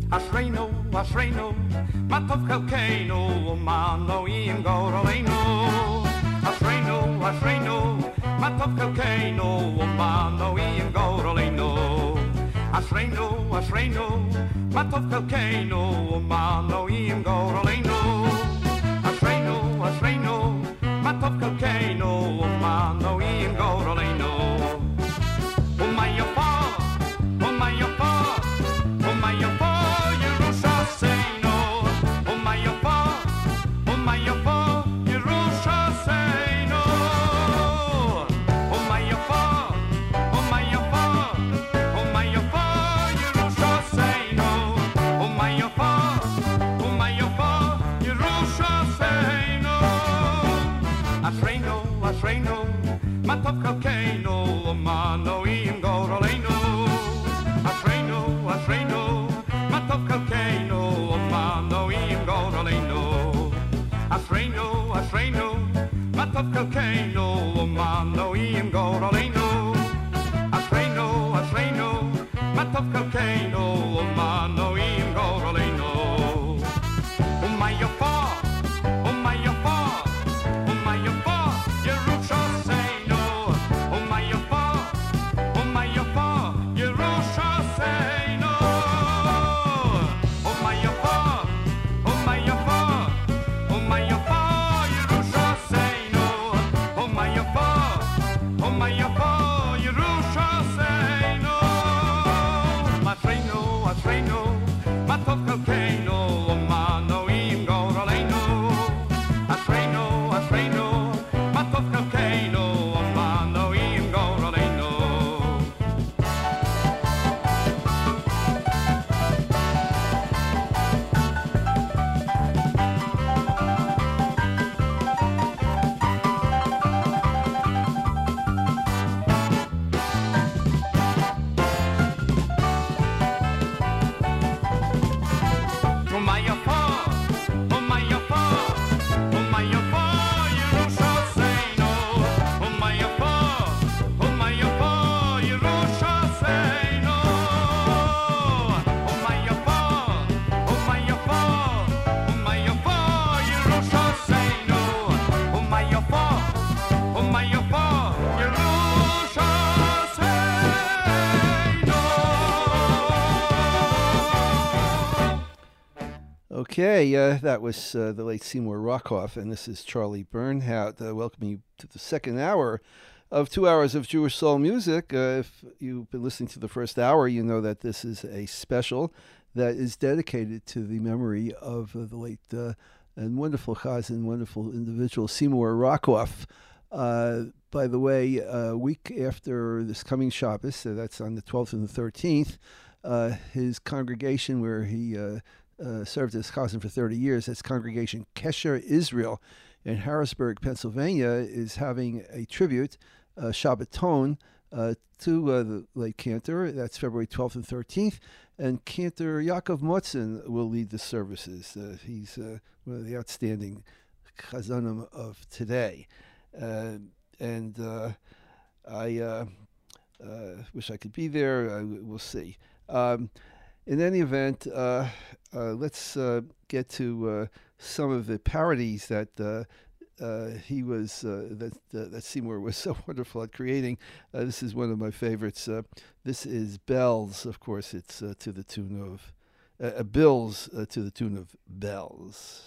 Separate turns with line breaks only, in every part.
Ashreinu, matov chelkeinu, umano im goroleinu. Ashreinu, matov chelkeinu, umano im goroleinu. Ashreinu, matov chelkeinu, umano im goroleinu. Ashreinu, matov chelkeinu, umano im goroleinu. Umayofa, matov chelkeinu, umano im goroleinu. Ashreinu, matov chelkeinu, umano im goroleinu. Ashreinu, matov chelkeinu, umano im goroleinu. Ashreinu, matov chelkeinu, umano im goroleinu. Umayofa,
Okay, that was the late Seymour Rockoff, and this is Charlie Bernhardt welcoming you to the second hour of 2 hours of Jewish soul music. If you've been listening to the first hour, you know that this is a special that is dedicated to the memory of the late and wonderful chazan, wonderful individual Seymour Rockoff. By the way, a week after this coming Shabbos, so that's on the 12th and the 13th, his congregation where he served as chazan for 30 years, that's Congregation Kesher Israel in Harrisburg, Pennsylvania, is having a tribute, Shabbaton, to the late cantor. That's February 12th and 13th. And Cantor Yaakov Motzen will lead the services. He's one of the outstanding chazanim of today. And I wish I could be there. We'll see. In any event, let's get to some of the parodies that that Seymour was so wonderful at creating. This is one of my favorites. This is Bells. Of course, it's to the tune of Bills to the tune of Bells.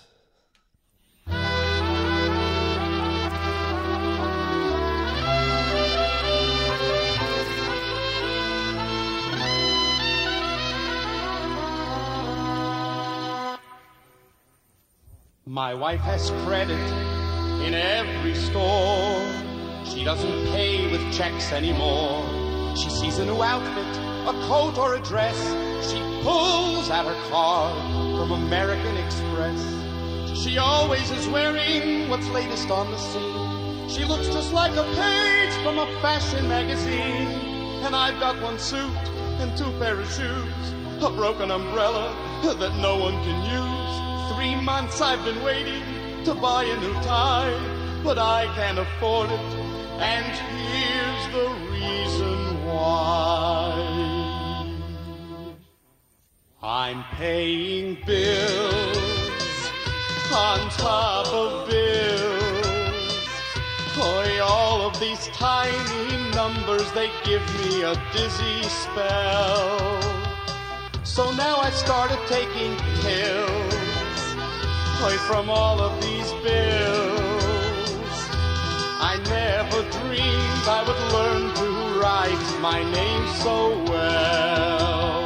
My wife has credit in every store. She doesn't pay with checks anymore. She sees a new outfit, a coat or a dress. She pulls out her card from American Express. She always is wearing what's latest on the scene. She looks just like a page from a fashion magazine. And I've got one suit and 2 pair of shoes, a broken umbrella that no one can use. 3 months I've been waiting to buy a new tie, but I can't afford it, and here's the reason why. I'm paying bills on top of bills. Boy, all of these tiny numbers, they give me a dizzy spell. So now I started taking pills, boy, from all of these bills. I never dreamed I would learn to write my name so well.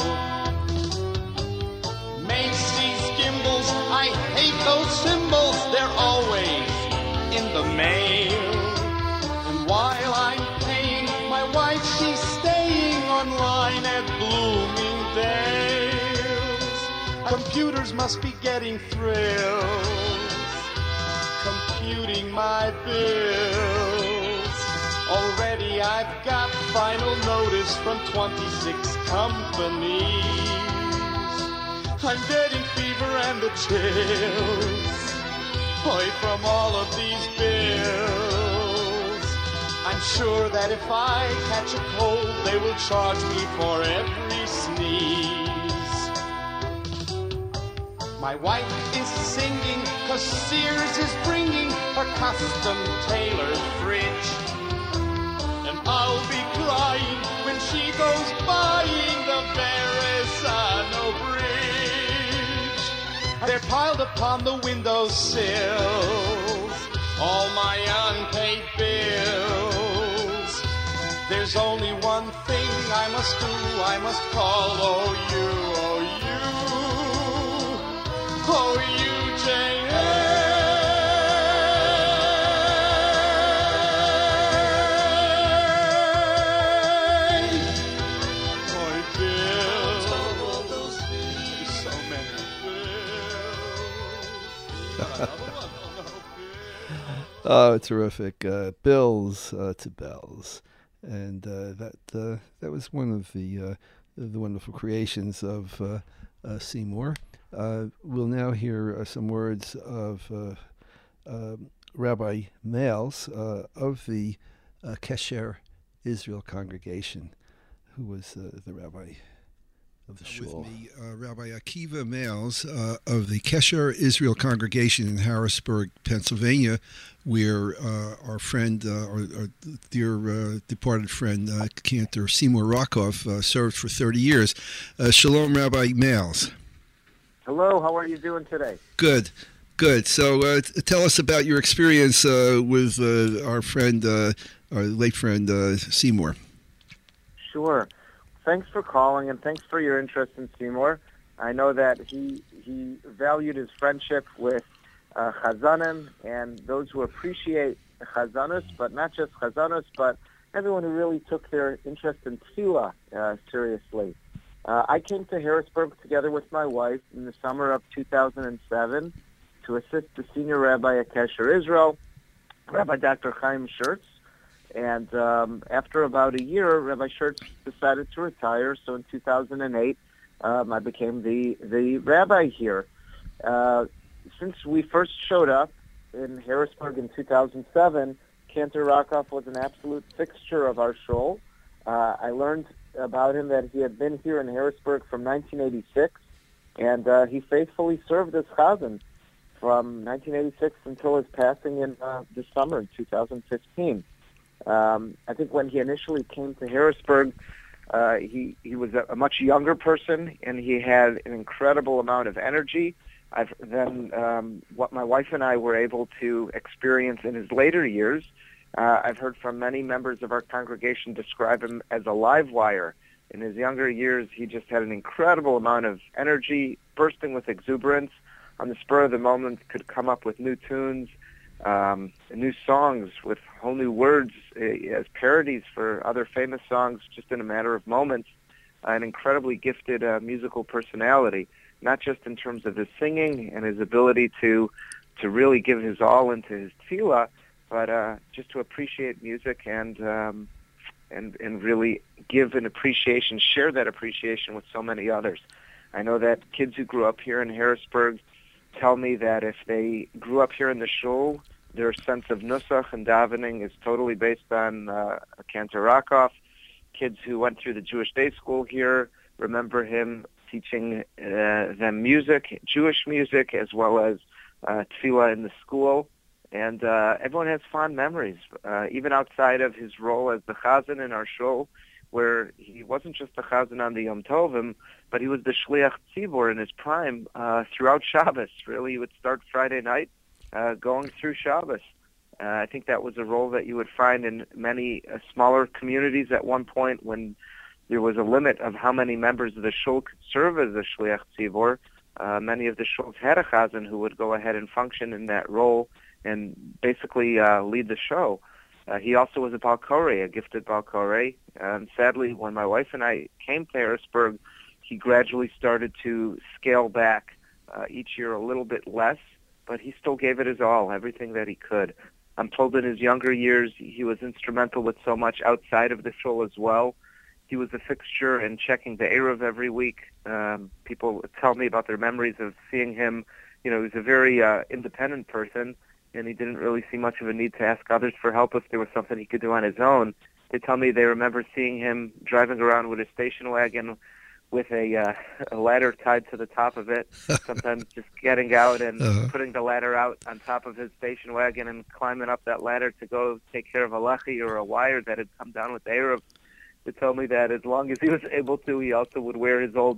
Macy's Gimbals, I hate those symbols, they're always in the mail. And while I'm paying, my wife, she's staying online at Bloomingdale's. Computers must be getting thrills, computing my bills. Already I've got final notice from 26 companies. I'm getting fever and the chills, boy, from all of these bills. I'm sure that if I catch a cold, they will charge me for every sneeze. My wife is singing 'cause Sears is bringing her custom tailored fridge. And I'll be crying when she goes buying the Verrazano Bridge. They're piled upon the windowsills, all my unpaid bills. There's only one thing I must do, I must call OU, OUJA.
Oh, terrific! Bills to bells, and that was one of the wonderful creations of Seymour. We'll now hear some words of Rabbi Males of the Kesher Israel congregation, who was the rabbi of the shul. With me, Rabbi Akiva Males of the Kesher Israel congregation in Harrisburg, Pennsylvania, where our friend, our dear departed friend, Cantor Seymour Rockoff, served for 30 years. Shalom, Rabbi Males.
Hello, how are you doing today?
Good. So tell us about your experience with our friend, our late friend, Seymour.
Sure. Thanks for calling, and thanks for your interest in Seymour. I know that he valued his friendship with Chazanim and those who appreciate Chazanus, but not just Chazanus, but everyone who really took their interest in Tefillah seriously. I came to Harrisburg together with my wife in the summer of 2007 to assist the senior rabbi at Kesher Israel, Rabbi Dr. Chaim Schertz. And after about a year, Rabbi Schertz decided to retire. So in 2008, I became the rabbi here. Since we first showed up in Harrisburg in 2007, Cantor Rockoff was an absolute fixture of our shul. I learned about him that he had been here in Harrisburg from 1986, and he faithfully served as chazan from 1986 until his passing in this summer in 2015. I think when he initially came to Harrisburg, he was a much younger person, and he had an incredible amount of energy. What my wife and I were able to experience in his later years, I've heard from many members of our congregation describe him as a live wire. In his younger years, he just had an incredible amount of energy, bursting with exuberance. On the spur of the moment, could come up with new tunes, new songs with whole new words as parodies for other famous songs just in a matter of moments. An incredibly gifted musical personality, not just in terms of his singing and his ability to really give his all into his tefillah, but just to appreciate music and really give an appreciation, share that appreciation with so many others. I know that kids who grew up here in Harrisburg tell me that if they grew up here in the shul, their sense of nusach and davening is totally based on Cantor Rockoff. Kids who went through the Jewish day school here remember him teaching them music, Jewish music, as well as tefillah in the school. And everyone has fond memories, even outside of his role as the chazan in our shul, where he wasn't just the chazan on the Yom Tovim, but he was the shliach tzibur in his prime throughout Shabbos. Really, he would start Friday night going through Shabbos. I think that was a role that you would find in many smaller communities at one point when there was a limit of how many members of the shul could serve as a shliach tzibur. Many of the shuls had a chazan who would go ahead and function in that role and basically lead the show. He also was a balkorei, a gifted balkorei. Sadly, when my wife and I came to Harrisburg, he gradually started to scale back each year a little bit less, but he still gave it his all, everything that he could. I'm told in his younger years he was instrumental with so much outside of the shul as well. He was a fixture in checking the Eruv every week. People tell me about their memories of seeing him. You know, he was a very independent person, and he didn't really see much of a need to ask others for help if there was something he could do on his own. They tell me they remember seeing him driving around with a station wagon with a ladder tied to the top of it, sometimes just getting out and putting the ladder out on top of his station wagon and climbing up that ladder to go take care of a lechi or a wire that had come down with the Eruv. They told me that as long as he was able to, he also would wear his old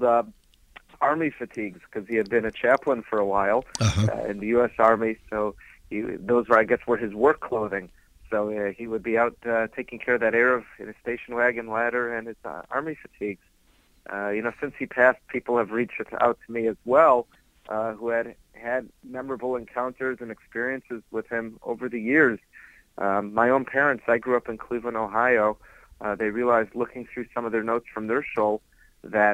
Army fatigues because he had been a chaplain for a while in the U.S. Army, so those were, I guess, were his work clothing. So he would be out taking care of that Eruv in his station wagon, ladder, and his Army fatigues. Since he passed, people have reached out to me as well who had memorable encounters and experiences with him over the years. My own parents, I grew up in Cleveland, Ohio. They realized looking through some of their notes from their shul that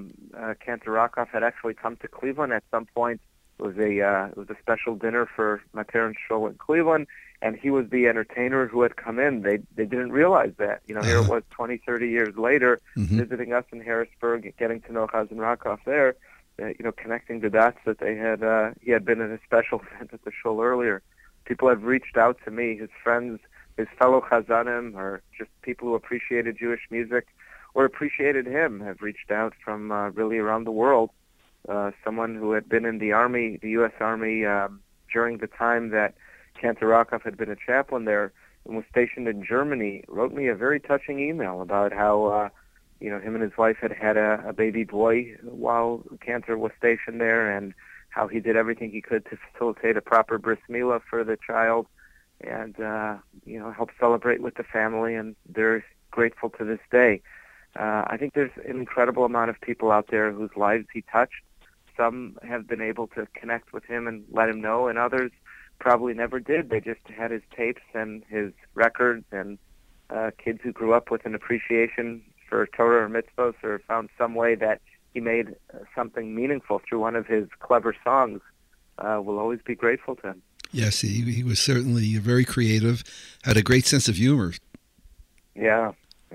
Cantor Rakoff had actually come to Cleveland at some point. It was a special dinner for my parents' shul in Cleveland, and he was the entertainer who had come in. They didn't realize that. Here it was 20, 30 years later, visiting us in Harrisburg, getting to know Chazan Rakoff there, connecting the dots that he had been in a special event at the shul earlier. People have reached out to me, his friends, his fellow Chazanim, or just people who appreciated Jewish music or appreciated him have reached out from really around the world. Someone who had been in the Army, the U.S. Army, during the time that Cantor Rakoff had been a chaplain there and was stationed in Germany, wrote me a very touching email about how, him and his wife had a baby boy while Cantor was stationed there, and how he did everything he could to facilitate a proper bris milah for the child, and help celebrate with the family, and they're grateful to this day. I think there's an incredible amount of people out there whose lives he touched. Some have been able to connect with him and let him know, and others probably never did. They just had his tapes and his records, and kids who grew up with an appreciation for Torah or mitzvos, or found some way that he made something meaningful through one of his clever songs, will always be grateful to him.
Yes, he was certainly very creative, had a great sense of humor.
Yeah.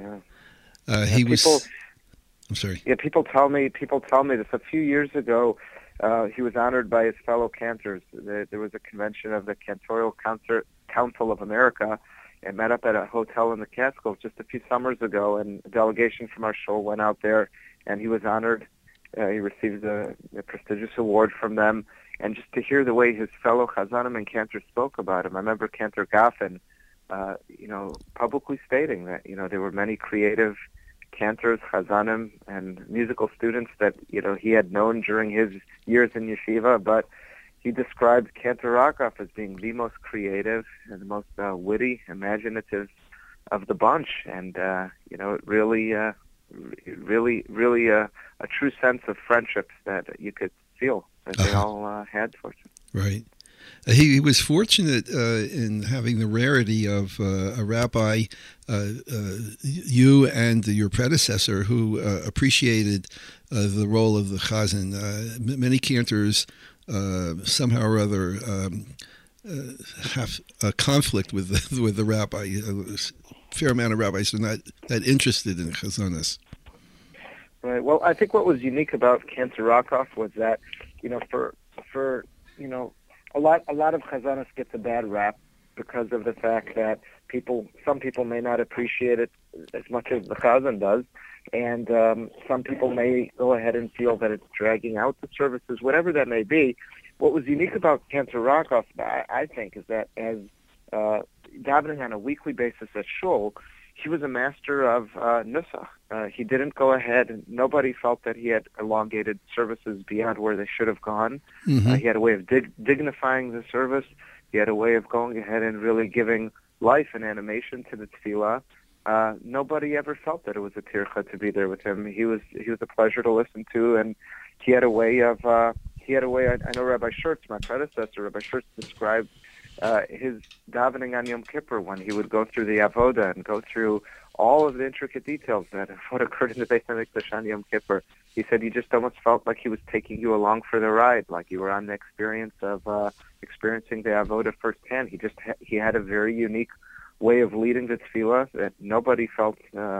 He was... I'm sorry.
Yeah, people tell me this. A few years ago, he was honored by his fellow cantors. There was a convention of the Cantorial Council of America, and met up at a hotel in the Catskills just a few summers ago, and a delegation from our show went out there, and he was honored. He received a prestigious award from them, and just to hear the way his fellow Chazanim and cantors spoke about him. I remember Cantor Gaffin, publicly stating that, there were many creative cantors, Chazanim, and musical students that, he had known during his years in yeshiva, but he described Cantor Rakoff as being the most creative and the most witty, imaginative of the bunch, and, it really a true sense of friendships that you could feel that they all had towards him.
Right. He was fortunate in having the rarity of a rabbi, you and your predecessor, who appreciated the role of the chazan. Many cantors somehow or other have a conflict with the rabbi. A fair amount of rabbis are not that interested in chazanas.
Right. Well, I think what was unique about Cantor Rakoff was that, for a lot of chazanas gets a bad rap because of the fact that some people may not appreciate it as much as the Chazan does. And some people may go ahead and feel that it's dragging out the services, whatever that may be. What was unique about Cantor Rakoff, I think, is that as davening on a weekly basis at Shul, he was a master of nusach. He didn't go ahead, and nobody felt that he had elongated services beyond where they should have gone.
Mm-hmm.
He had a way of dignifying the service. He had a way of going ahead and really giving life and animation to the tefillah. Nobody ever felt that it was a tircha to be there with him. He was a pleasure to listen to, and he had a way of. I know Rabbi Schertz, my predecessor, Rabbi Schertz described his davening on Yom Kippur when he would go through the avoda and go through all of the intricate details of what occurred in the Beit HaMikdash on Yom Kippur. He said you just almost felt like he was taking you along for the ride, like you were on the experience of experiencing the avoda firsthand. He had a very unique way of leading the tefillah that nobody felt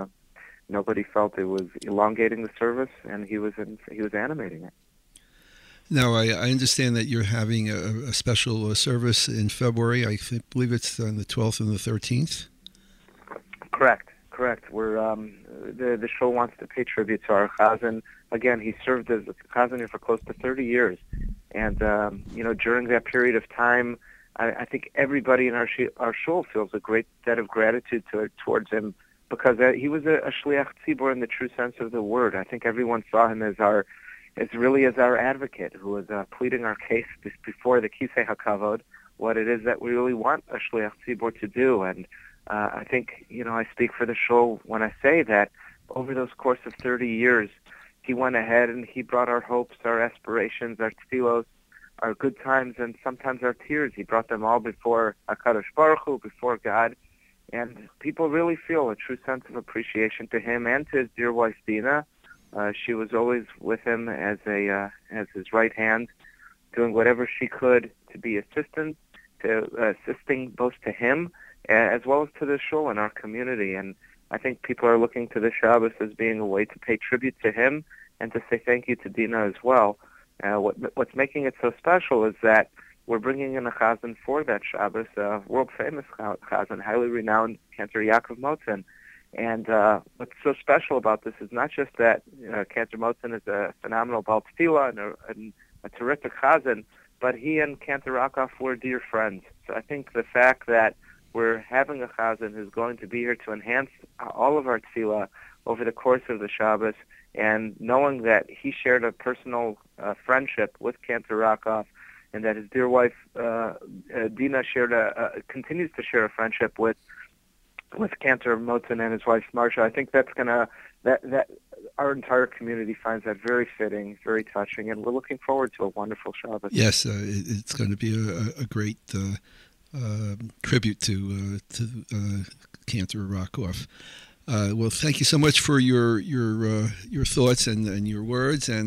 it was elongating the service, and he was animating it.
Now, I understand that you're having a special service in February. I believe it's on the 12th and the 13th.
Correct. We're the show wants to pay tribute to our Chazan. Again, he served as a Chazan here for close to 30 years, and during that period of time, I think everybody in our shul feels a great debt of gratitude towards him, because he was a shliach tzibur in the true sense of the word. I think everyone saw him as our advocate who was pleading our case before the Kisei HaKavod, what it is that we really want a shliach tzibur to do. And I think, I speak for the shul when I say that over those course of 30 years, he went ahead and he brought our hopes, our aspirations, our tefillos, our good times, and sometimes our tears. He brought them all before HaKadosh Baruch Hu, before God. And people really feel a true sense of appreciation to him and to his dear wife, Dina. She was always with him as his right hand, doing whatever she could to be assisting both to him as well as to the shul and our community. And I think people are looking to the Shabbos as being a way to pay tribute to him and to say thank you to Dina as well. What's making it so special is that we're bringing in a Chazan for that Shabbos, a world-famous Chazan, highly renowned Cantor Yaakov Motzen. And what's so special about this is not just that Cantor Motzen is a phenomenal Baal Tefillah and a terrific Chazan, but he and Cantor Rakoff were dear friends. So I think the fact that we're having a Chazan who's going to be here to enhance all of our Tefillah over the course of the Shabbos, and knowing that he shared a personal friendship with Cantor Rakoff, and that his dear wife Dina continues to share a friendship with Cantor Motzen and his wife Marsha, I think that our entire community finds that very fitting, very touching, and we're looking forward to a wonderful Shabbos.
Yes, it's going to be a great tribute to Cantor Rakoff. Well, thank you so much for your thoughts and your words, and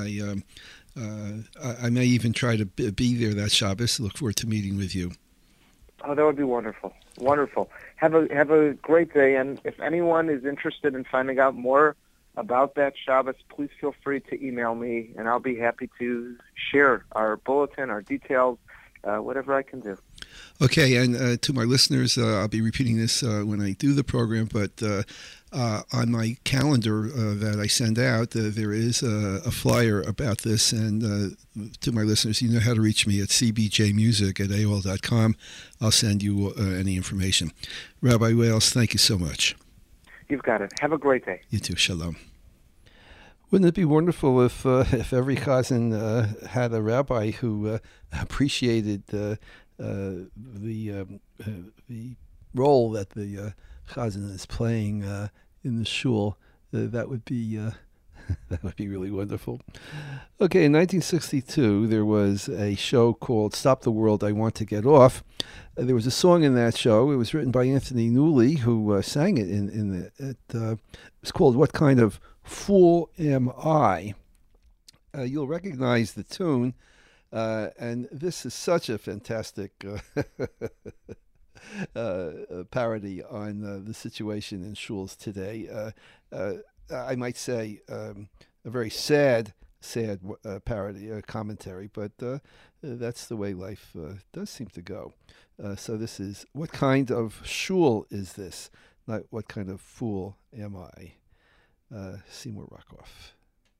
I may even try to be there that Shabbos. Look forward to meeting with you.
Oh, that would be wonderful. Wonderful. Have a great day, and if anyone is interested in finding out more about that Shabbos, please feel free to email me, and I'll be happy to share our bulletin, our details, whatever I can do.
Okay, and to my listeners, I'll be repeating this when I do the program, but on my calendar that I send out, there is a flyer about this, and to my listeners, you know how to reach me at cbjmusic@aol.com. I'll send you any information. Rabbi Wales, thank you so much.
You've got it. Have a great day.
You too. Shalom.
Wouldn't it be wonderful if every chazan had a rabbi who appreciated the role that the chazan is playing in the shul? That would be really wonderful. Okay, in 1962, there was a show called "Stop the World, I Want to Get Off." There was a song in that show. It was written by Anthony Newley, who sang it. It's called "What Kind of Fool Am I?" You'll recognize the tune, and this is such a fantastic parody on the situation in shuls today. I might say a very sad parody, commentary, but that's the way life does seem to go. So this is "What Kind of Shul Is This?"
not what kind of fool am I. Seymour Rockoff.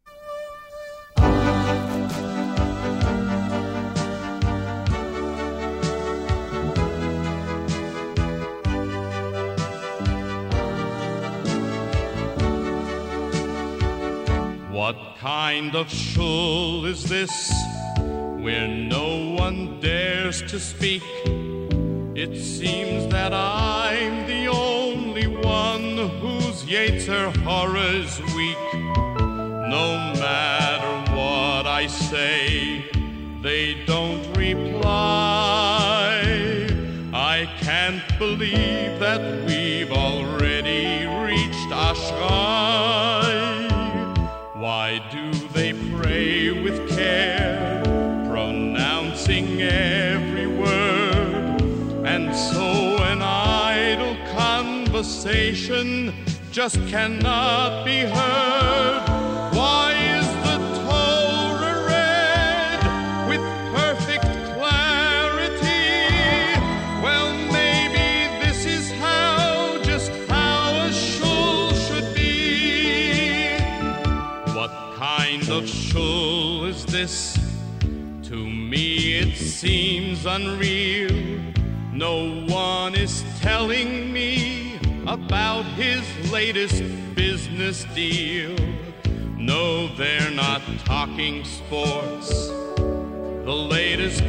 What kind of shul is this, where no one dares to speak? It seems that I'm the only one whose Yetzer Hara is weak. No matter what I say, they don't reply. I can't believe that we've already reached Ashrai. Why do they pray with care, pronouncing every word? And so an idle conversation just cannot be heard. Why is the Torah read with perfect clarity? Well, maybe this is how, just how a shul should be. What kind of shul is this? To me it seems unreal. No one is telling me about his latest business deal. No, they're not talking sports, the latest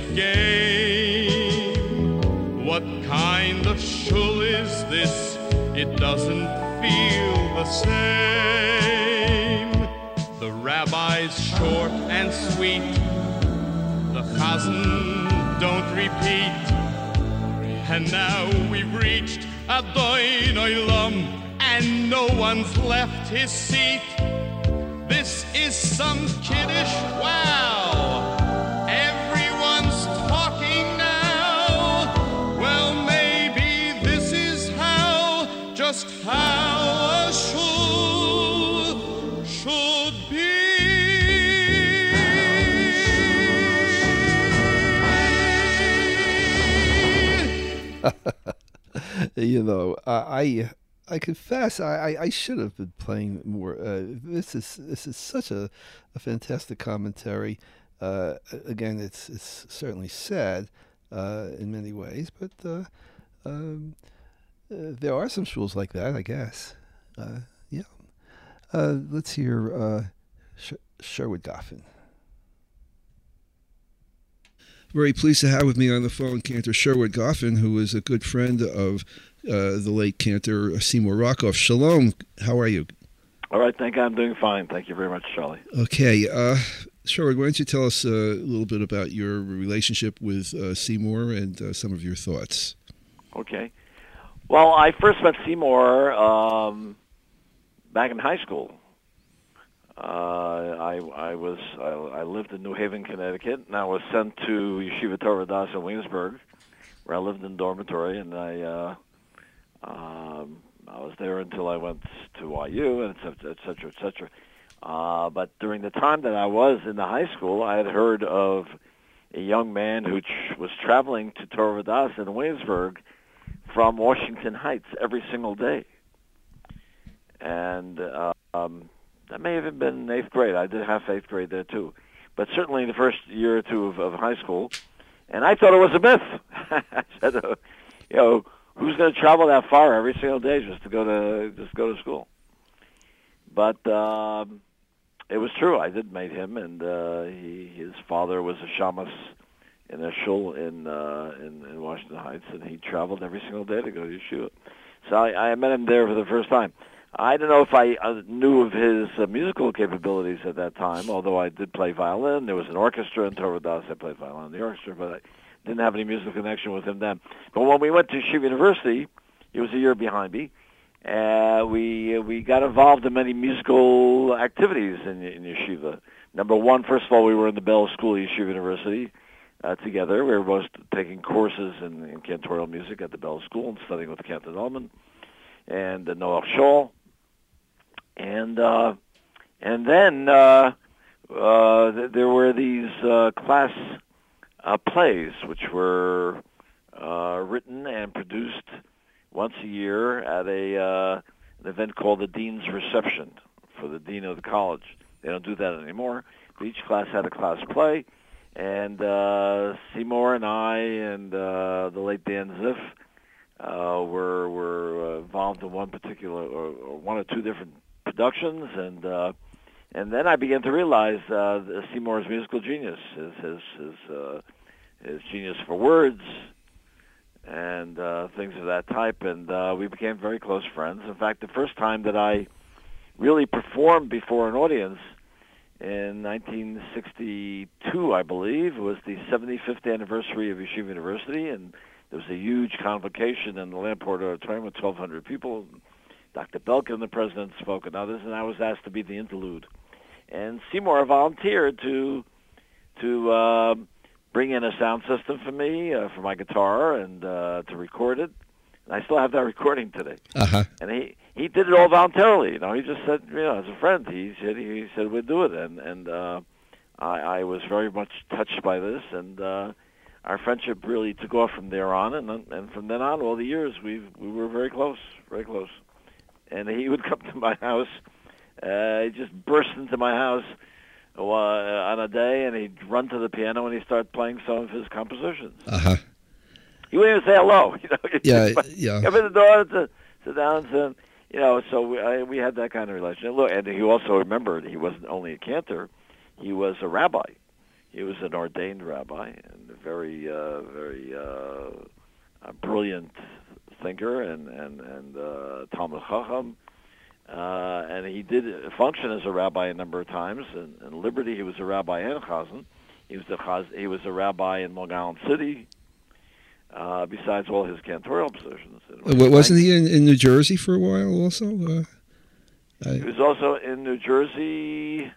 game. What kind of shul is this? It doesn't feel the same. The rabbi's short and sweet, the chazan don't repeat. And now we've reached Adon Olam, and no one's left his seat. This is some kiddush, wow! Everyone's talking now. Well, maybe this is how, just how a shul should be.
You know, I confess I should have been playing more. This is such a fantastic commentary. Again, it's certainly sad in many ways, but there are some shuls like that, I guess. Yeah. Let's hear Sherwood Goffin. Very pleased to have with me on the phone Cantor Sherwood Goffin, who is a good friend of the late Cantor Seymour Rockoff. Shalom, how are you?
All right, thank you. I'm doing fine. Thank you very much, Charlie.
Okay, Sherwood, why don't you tell us a little bit about your relationship with Seymour and some of your thoughts?
Okay. Well, I first met Seymour back in high school. I lived in New Haven, Connecticut, and I was sent to Yeshiva Torah Das in Williamsburg, where I lived in dormitory, and I was there until I went to IU, and et cetera, et cetera. But during the time that I was in the high school, I had heard of a young man who was traveling to Torah Das in Williamsburg from Washington Heights every single day. And that may have been 8th grade. I did have 8th grade there, too. But certainly the first year or two of high school. And I thought it was a myth. I said, who's going to travel that far every single day just to go to school? But it was true. I did meet him, and his father was a shamus in a shul in Washington Heights, and he traveled every single day to go to yeshiva. So I met him there for the first time. I don't know if I knew of his musical capabilities at that time, although I did play violin. There was an orchestra in Torah Das. I played violin in the orchestra, but I didn't have any musical connection with him then. But when we went to Yeshiva University, he was a year behind me, we got involved in many musical activities in Yeshiva. Number one, first of all, we were in the Bell School at Yeshiva University together. We were both taking courses in cantorial music at the Bell School and studying with Cantor Dahlman and Noah Scholl. And then there were these class plays which were written and produced once a year at an event called the Dean's Reception for the Dean of the college. They don't do that anymore. But each class had a class play, and Seymour and I and the late Dan Ziff were involved in one particular or one or two different productions, and then I began to realize Seymour's musical genius, his genius for words and things of that type, and we became very close friends. In fact, the first time that I really performed before an audience in 1962, I believe, was the 75th anniversary of Yeshiva University, and there was a huge convocation in the Lamport Auditorium with 1,200 people. Dr. Belkin, the president, spoke and others, and I was asked to be the interlude. And Seymour volunteered to bring in a sound system for me, for my guitar, and to record it. And I still have that recording today.
Uh-huh.
And he did it all voluntarily. You know, he just said, as a friend, he said we'd do it. And I was very much touched by this, and our friendship really took off from there on. And from then on, all the years, we were very close, very close. And he would come to my house. He just burst into my house on a day, and he'd run to the piano and he'd start playing some of his compositions.
Uh-huh.
He wouldn't even say hello.
Yeah.
Come in the door to sit down and so we had that kind of relationship. Look, and he also remembered he wasn't only a cantor; he was a rabbi. He was an ordained rabbi and a very brilliant thinker and Talmud Chacham. And he did function as a rabbi a number of times. In Liberty, he was a rabbi and Chazan. He was a rabbi in Long Island City. Besides all his cantorial positions.
Wasn't he in New Jersey for a while also?
He was also in New Jersey.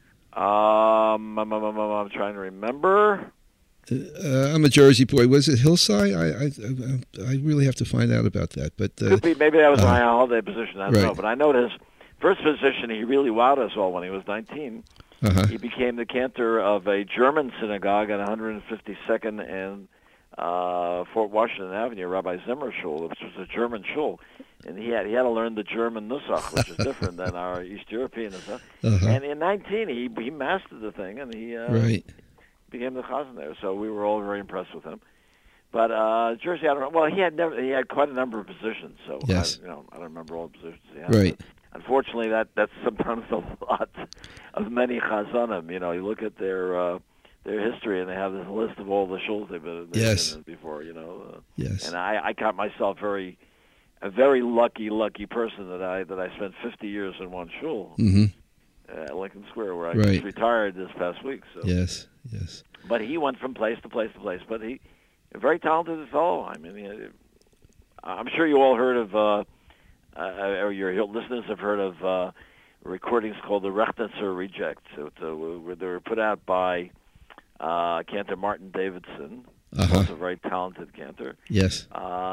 I'm trying to remember.
I'm a Jersey boy. Was it Hillside? I really have to find out about that. But
could be. Maybe that was my holiday position. I don't know. But I know his first position, he really wowed us all when he was 19.
Uh-huh.
He became the cantor of a German synagogue at 152nd and Fort Washington Avenue, Rabbi Zimmer Shul, which was a German shul, and he had to learn the German nusach, which is different than our East European nusach. Uh-huh. And in 19, he mastered the thing, and he became the chazan there. So we were all very impressed with him. But Jersey, I don't know. Well, he had quite a number of positions. So
yes.
I don't remember all the positions he had.
Right.
But unfortunately, that's sometimes a lot of many chazanim. You look at their history, and they have this list of all the shuls they've been in before,
Yes.
And I count myself a very lucky person that I spent 50 years in one shul at Lincoln Square, where I just retired this past week. So.
Yes.
But he went from place to place to place. But he, a very talented fellow. I mean, I'm sure you all heard of, or your listeners have heard of recordings called the Rechnitzer Rejects. Where they were put out by cantor Martin Davidson, also a very talented cantor.
Yes.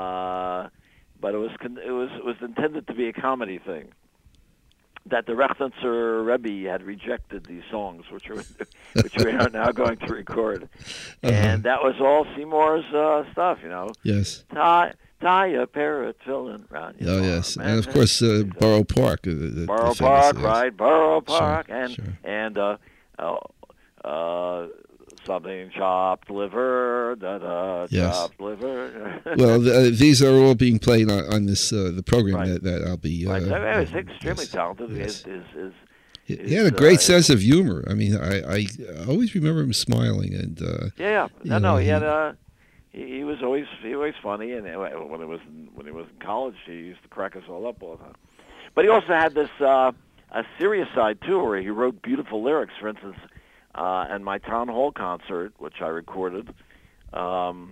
But it was intended to be a comedy thing. That the Rechnitzer Rebbe had rejected these songs, which we are now going to record, and that was all Seymour's stuff.
Yes.
Tie a pair of tefillin round your arm.
Yes, and of course Borough Park.
Borough Park, right? Borough Park,
sure.
And something chopped liver,
yes.
Chopped liver.
Well, these are all being played on this the program that I'll be.
Right. I was extremely talented.
Yes. He had a great sense of humor. I mean, I always remember him smiling and.
He was always funny, and when he was in college, he used to crack us all up all the time. But he also had this a serious side too, where he wrote beautiful lyrics. For instance. And my town hall concert, which I recorded, I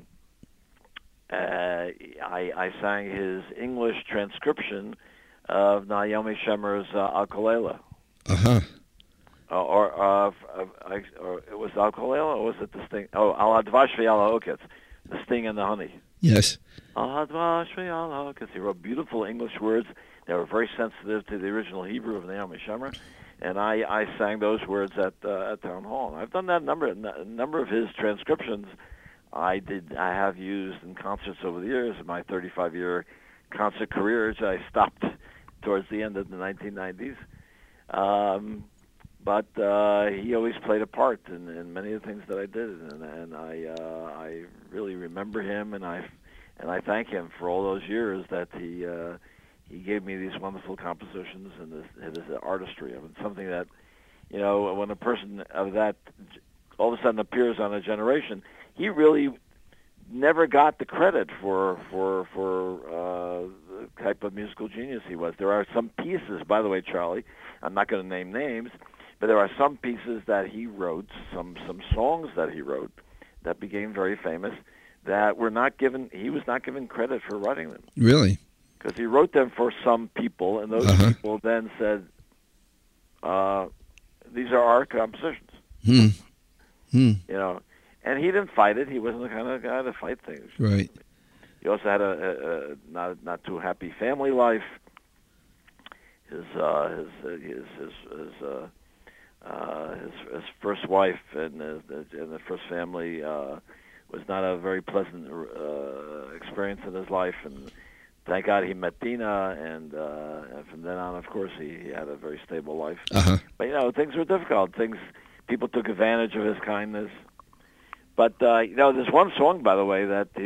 sang his English transcription of Naomi Shemer's Al Kolela.
Uh-huh.
Or it was Al Kolela, or was it the Sting? Oh, Al Advash V'Al HaOketz, the Sting and the Honey.
Yes.
Al Advash V'Al HaOketz. He wrote beautiful English words. They were very sensitive to the original Hebrew of Naomi Shemer. And I sang those words at town hall. And I've done that a number of his transcriptions. I have used in concerts over the years in my 35-year concert careers. I stopped towards the end of the 1990s. But he always played a part in many of the things that I did, and I really remember him, and I thank him for all those years that he gave me these wonderful compositions and his artistry. I mean, something that, you know, when a person of that all of a sudden appears on a generation, he really never got the credit for the type of musical genius he was. There are some pieces, by the way, Charlie, I'm not going to name names, but there are some pieces that he wrote, some songs that he wrote that became very famous that were not given, he was not given credit for writing them.
Really?
Because he wrote them for some people, and those people then said, these are our compositions. You know, and he didn't fight it. He wasn't the kind of guy to fight things.
Right.
He also had a not too happy family life. His first wife and the first family was not a very pleasant experience in his life, and thank God he met Dina, and from then on, of course, he had a very stable life. But you know, things were difficult. People took advantage of his kindness. But you know, there's one song, by the way, that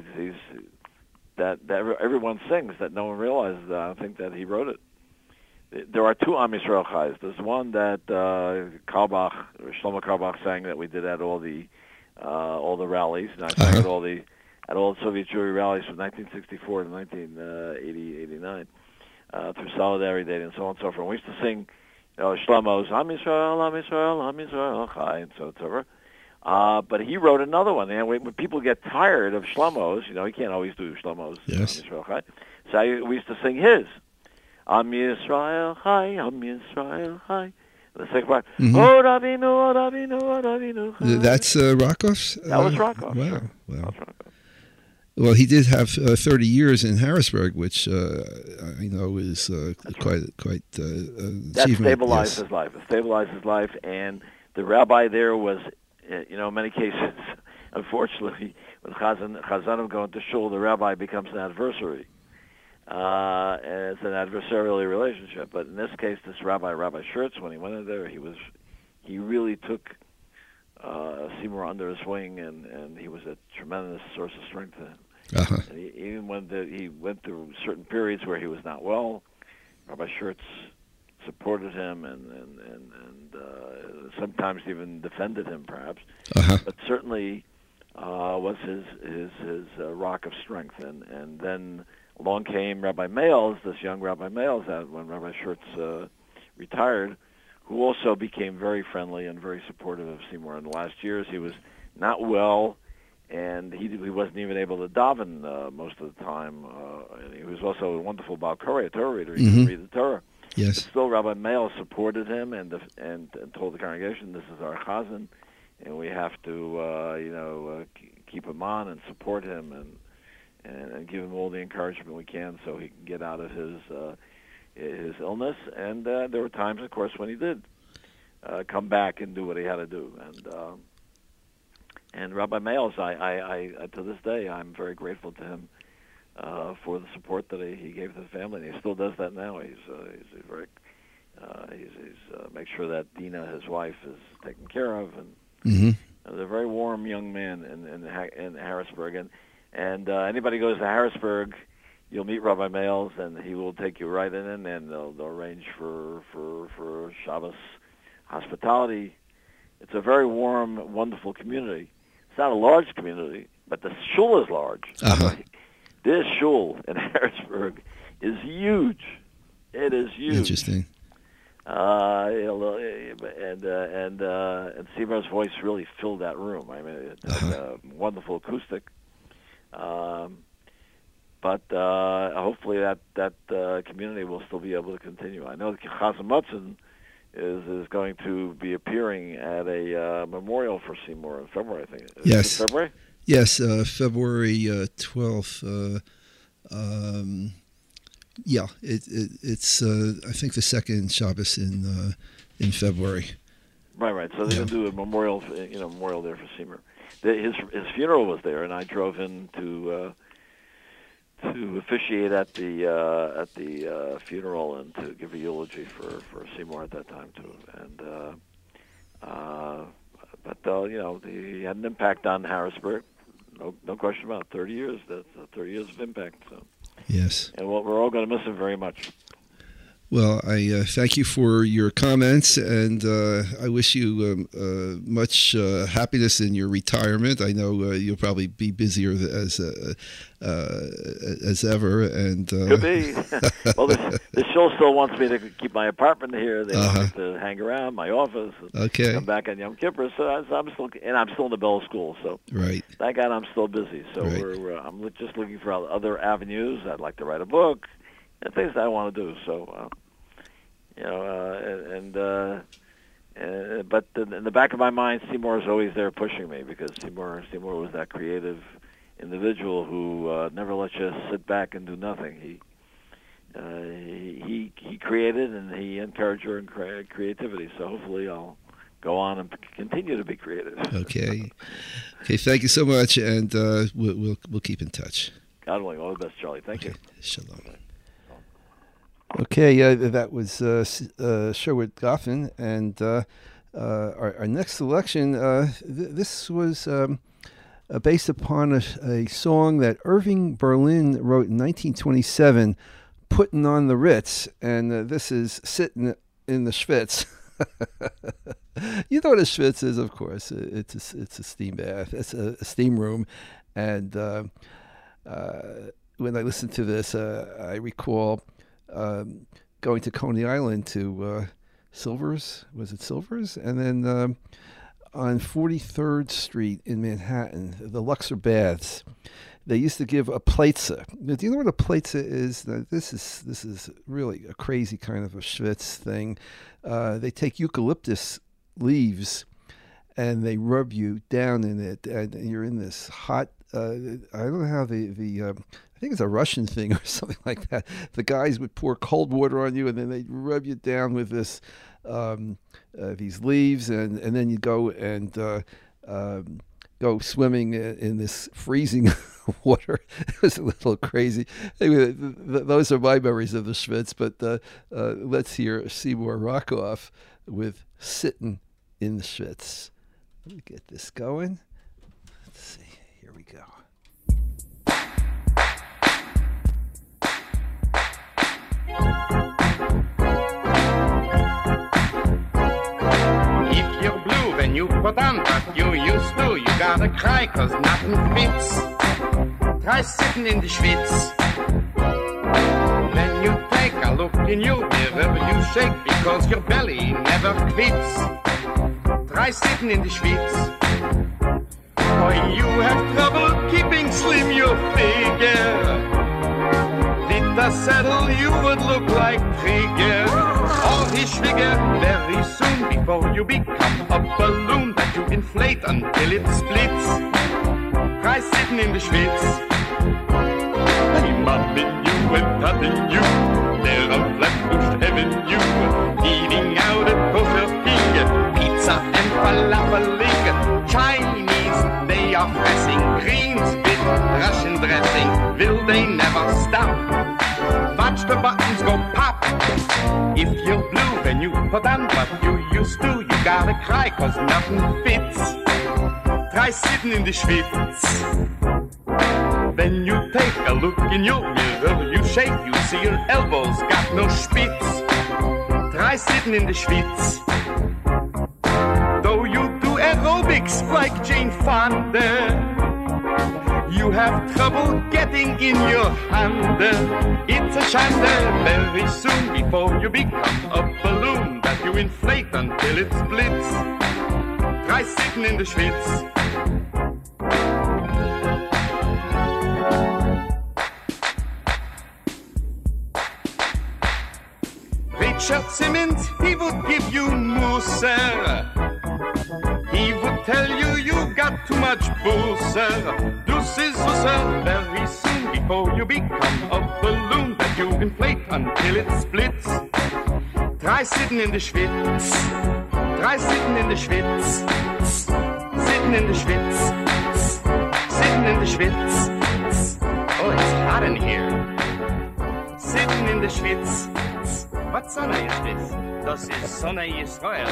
that everyone sings that no one realizes. I think that he wrote it. There are two Am Yisrael Chais. There's one that Shlomo Carlebach sang that we did at all the rallies, and I sang at all the Soviet Jewry rallies from 1964 to 1989 through Solidarity Day and so on and so forth. And we used to sing, you know, Shlomo's Am Yisrael, Am Yisrael, Am Yisrael Chai, and so on. But he wrote another one. And when people get tired of Shlomo's, you know, he can't always do Shlomo's Am Yisrael Chai. So we used to sing his. Am Yisrael Chai, Am Yisrael Chai. The second part, O Ravinu, O Ravinu, O Ravinu Chai.
That's Rockoff's?
That was Rockoff.
Wow.
Sure.
Wow. Well, he did have 30 years in Harrisburg, which I know is quite
that stabilized his life. It stabilized his life, and the rabbi there was, you know, in many cases, unfortunately, when Chazanim go into shul, the rabbi becomes an adversary. And it's an adversarial relationship. But in this case, this Rabbi Schertz, when he went in there, he really took Seymour under his wing, and he was a tremendous source of strength to him. And even when he went through certain periods where he was not well, Rabbi Schertz supported him and sometimes even defended him, perhaps. But certainly was his rock of strength. And then along came Rabbi Males, this young Rabbi Males, when Rabbi Schertz retired, who also became very friendly and very supportive of Seymour. In the last years, he was not well, and he wasn't even able to daven most of the time. And he was also a wonderful Baal Koreh, a Torah reader. He could read the Torah.
Yes.
But still, Rabbi Males supported him and told the congregation, "This is our chazan, and we have to, keep him on and support him and give him all the encouragement we can so he can get out of his illness." And there were times, of course, when he did come back and do what he had to do. And Rabbi Males, I to this day, I'm very grateful to him for the support that he gave to the family. And he still does that now. He's make sure that Dina, his wife, is taken care of. And he's a very warm young man in Harrisburg. And anybody goes to Harrisburg, you'll meet Rabbi Males, and he will take you right in, and they'll arrange for Shabbos hospitality. It's a very warm, wonderful community. It's not a large community, but the shul is large. This shul in Harrisburg is huge. It is huge.
Interesting.
And Seymour's voice really filled that room. I mean, it had a wonderful acoustic. But hopefully that community will still be able to continue. I know that Chazan Mutzin is going to be appearing at a memorial for Seymour in February, I think.
Yes.
February?
Yes, February 12th. It's I think the second Shabbos in February.
Right. So they're going to do a memorial there for Seymour. His funeral was there, and I drove in to officiate at the funeral and to give a eulogy for Seymour at that time too. And but he had an impact on Harrisburg. No question about it. 30 years. That's 30 years of impact. So.
Yes.
And we're all going to miss him very much.
Well, I thank you for your comments, and I wish you much happiness in your retirement. I know you'll probably be busier as ever. And
could be. Well, this show still wants me to keep my apartment here. They want me to hang around my office. And come back on Yom Kippur. So I'm still in the Bell School. So
right.
Thank God I'm still busy. So I'm just looking for other avenues. I'd like to write a book. And things that I want to do. So, but in the back of my mind, Seymour is always there pushing me because Seymour was that creative individual who never let you sit back and do nothing. He created and he encouraged your creativity. So hopefully I'll go on and continue to be creative.
Okay. Thank you so much, and we'll keep in touch.
God willing, all the best, Charlie. Thank you.
Shalom.
Okay, that was Sherwood Goffin, and our next selection, this was based upon a song that Irving Berlin wrote in 1927, Puttin' on the Ritz, and this is Sitting in the Schwitz. You know what a Schwitz is, of course. It's a steam bath. It's a steam room, and when I listen to this, I recall going to Coney Island to Silver's. Was it Silver's? And then on 43rd Street in Manhattan, the Luxor Baths, they used to give a platza. Do you know what a platza is? Now, this is really a crazy kind of a schwitz thing. They take eucalyptus leaves and they rub you down in it, and you're in this hot. I don't know how I think it's a Russian thing or something like that. The guys would pour cold water on you, and then they'd rub you down with this these leaves, and then you go and go swimming in this freezing water. It was a little crazy. Anyway, those are my memories of the Schwitz, but let's hear Seymour Rockoff with Sittin' in the Schwitz. Let me get this going. Let's see. Here we go.
If you're blue, then you put on what you used to. You gotta cry, 'cause nothing fits. Try sitting in the schwitz. Then you take a look in your mirror, you shake because your belly never quits. Try sitting in the schwitz. When you have trouble keeping slim your figure, did the saddle you would look like Krieger or his figure very soon before you become a balloon that you inflate until it splits. Try sitting in the schwitz. Hey, mumming you and tutting you, they're a Flatbush Avenue, eating out at Kosher King, pizza and falafeling, Chinese, they are pressing greens with Russian dressing, will they never stop? Watch the buttons go pop. If you're blue, then you put on what you used to. You gotta cry, 'cause nothing fits. Try sitting in the schwitz. Then you take a look in your mirror, you shake, you see your elbows got no spitz. Try sitting in the schwitz. Though you do aerobics like Jane Fonda, you have trouble getting in your hand. It's a shanda very soon before you become a balloon that you inflate until it splits. Try sitting in the schwitz. Richard Simmons, he would give you mooser. He would tell you you got too much boozer. Deuces, very soon before you become a balloon that you inflate until it splits. Try sitting in the schwitz. Try sitting in the schwitz. Sitting in the schwitz. Sitting in the schwitz. Oh, it's hot in here. Sitting in the Schwitz. What sauna is this? Das ist Sauna Yisrael.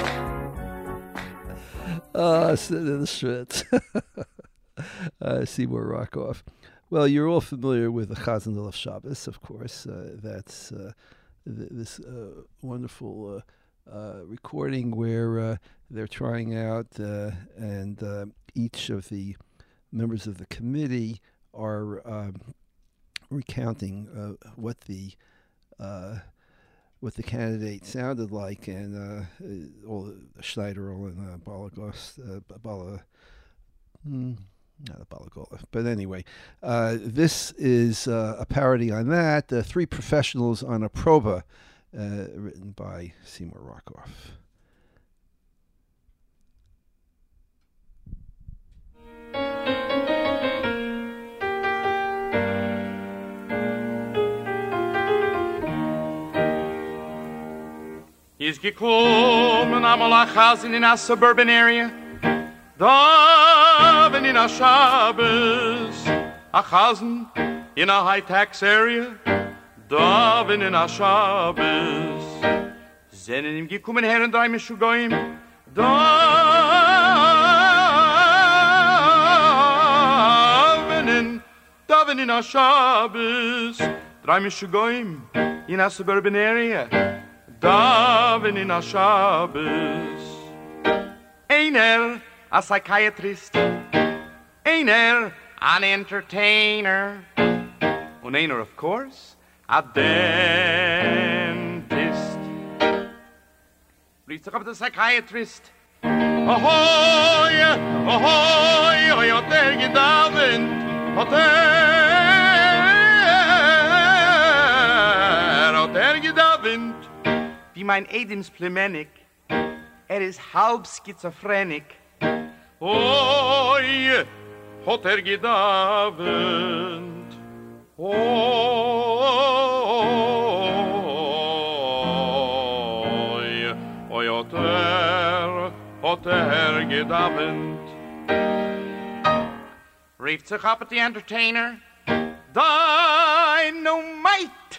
Sitting in the Schwitz. Seymour Rockoff. Well, you're all familiar with the Chazan of Shabbos, of course. That's this wonderful recording where they're trying out, and each of the members of the committee are recounting what the candidate sounded like, and all Schneiderl and not a Balagola, but anyway, this is a parody on that. Three Professionals on a Proba, written by Seymour Rockoff.
He's gekommen einmal a Chazan in a suburban area. Daven in a Shabbos. A Chazan in a high-tax area. Daven in a Shabbos. Zenen ihm gekommen her und drei Mishugoyim. Daven in a Shabbos. Drei Mishugoyim in a suburban area. Daven in a Shabbos. Einer, a psychiatrist. Einer, an entertainer. Und einer, of course, a dentist. Rief sich auf the psychiatrist. Ahoy, ahoy, ahoy, hat gedavent. Hat gedavent. Wie mein Edims Plemenik, ist halb schizophrenic. Oi, hat gedavent. Oi, oi, hat gedavent. Rief sich ab at the entertainer. Dynamite,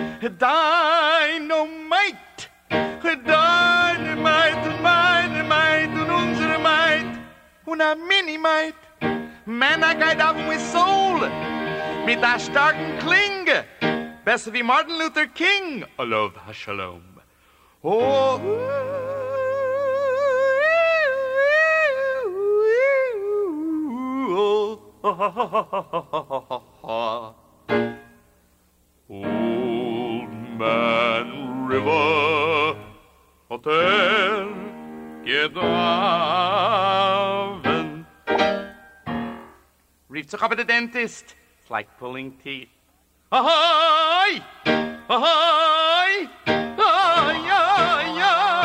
dynamite. Dynamite, Dynamite und unsere Maid und a Mini-Maid. Männer geht auf mit Soul, mit a starken Klinge, besser wie Martin Luther King. Olav Hashalom. Oh, Old Man River, Hotel gedavent. Rief sich aber der Dentist. It's like pulling teeth. Ahoy! Ahoy! Ay, ay,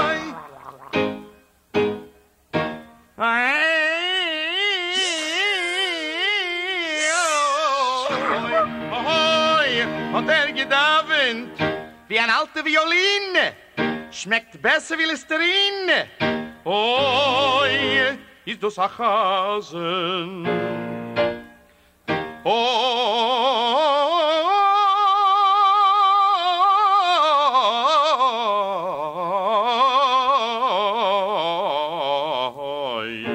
ay. Ahoy! Hat gedavent. Wie ein alte Violine. Schmeckt besser wie Listerine. Oi, ist das a Chazan. Oi.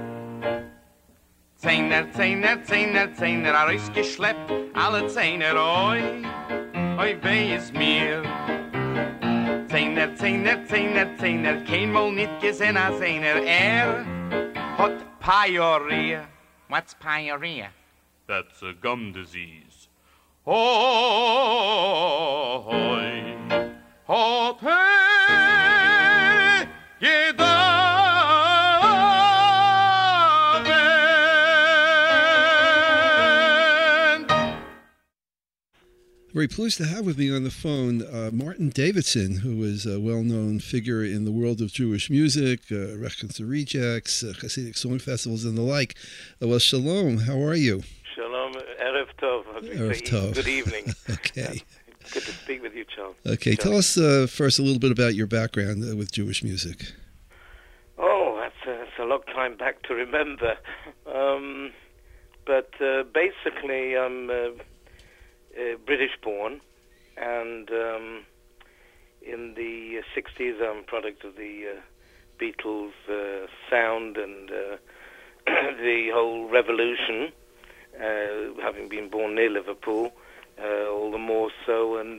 Zehner, er ist geschleppt, alle Zehner, oi. Oi, weh ist mir. Zehner, kein Mal nicht gesehen als einer. Hat Pyorrhea. What's pyorrhea? That's a gum disease. Hoi, hat gedavent.
Very pleased to have with me on the phone Martin Davidson, who is a well-known figure in the world of Jewish music, Rechens the Rejects, Hasidic song festivals, and the like. Well, shalom. How are you?
Shalom. Erev Tov.
Erev Tov.
Good evening.
Okay.
Good to speak with you, Charles.
Okay. Tell us first a little bit about your background with Jewish music.
Oh, that's a long time back to remember. But basically, I'm British-born, and in the 60s, I'm a product of the Beatles sound and the whole revolution, having been born near Liverpool, all the more so. And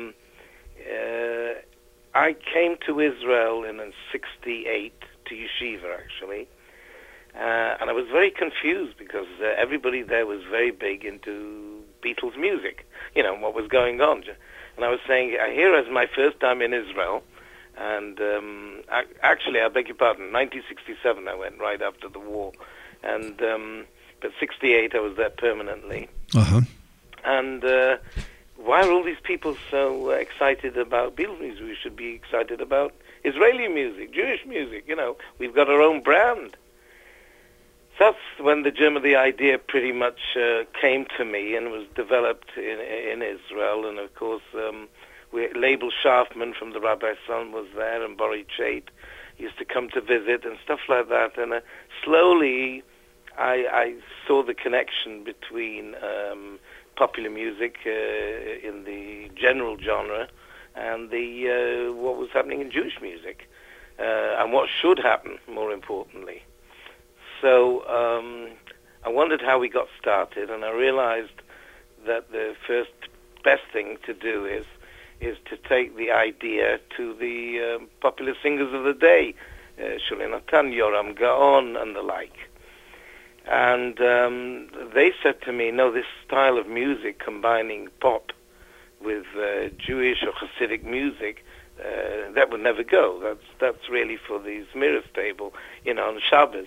I came to Israel in 68, to Yeshiva, actually. And I was very confused because everybody there was very big into Beatles music, what was going on. And I was saying, here is my first time in Israel. And actually, I beg your pardon, 1967 I went right after the war. And but 68 I was there permanently.
Uh-huh.
And why are all these people so excited about Beatles music? We should be excited about Israeli music, Jewish music, We've got our own brand. That's when the germ of the idea pretty much came to me and was developed in Israel. And, of course, Label Sharfman from the Rabbi's Son was there, and Bori Chait used to come to visit and stuff like that. And slowly I saw the connection between popular music in the general genre and the what was happening in Jewish music and what should happen, more importantly. So I wondered how we got started, and I realized that the first best thing to do is to take the idea to the popular singers of the day, Shuli Natan, Yoram Gaon, and the like. And they said to me, no, this style of music combining pop with Jewish or Hasidic music, that would never go. That's really for the Zmiris table, on Shabbos.